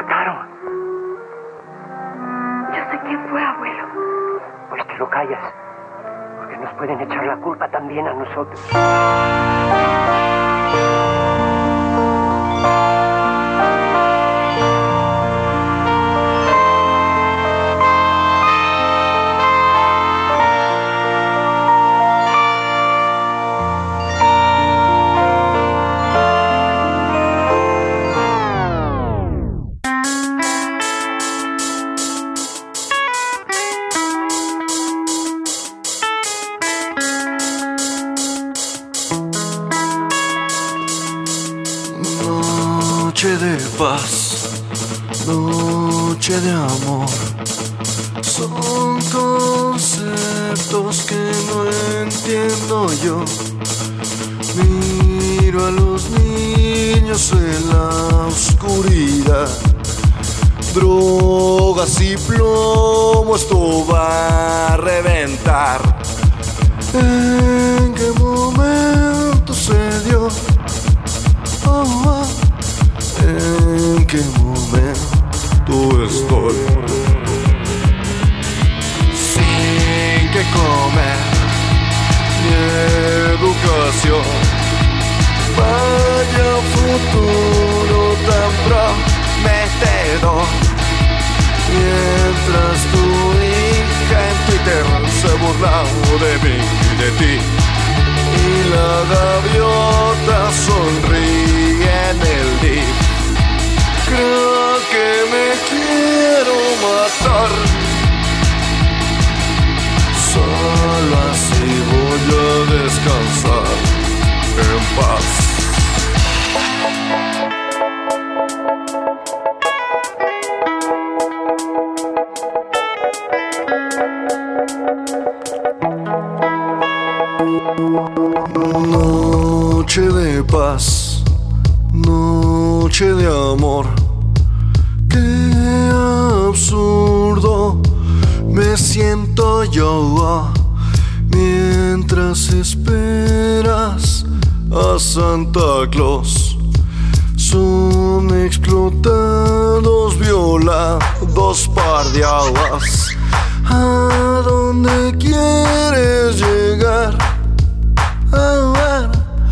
mataron. Yo sé quién fue, abuelo. Pues te lo callas, porque nos pueden echar la culpa también a nosotros. Noche de paz, noche de amor, son conceptos que no entiendo yo. Miro a los niños en la oscuridad, drogas y plomo, esto va a reventar. ¿En qué momento se dio? ¿En qué momento estoy? Sin que comer ni educación. Vaya futuro tan prometedor. Mientras tu hija en Twitter se burlaba de mí y de ti, y la gaviota sonríe en el día. Creo que me quiero matar. Solo así voy a descansar en paz. Noche de paz, noche de amor. Qué absurdo me siento yo mientras esperas a Santa Claus. Son explotados, violados, par de aguas. ¿A dónde quieres llegar? ¿A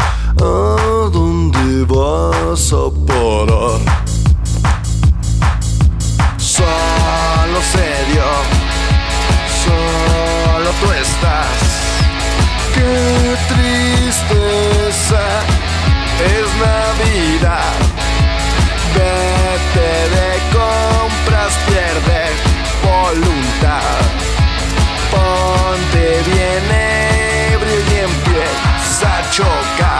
dónde vas a parar? Solo se dio, solo tú estás. Qué tristeza, es Navidad. Vete de compras, pierde voluntad. Ponte bien ebrio y empieza a chocar.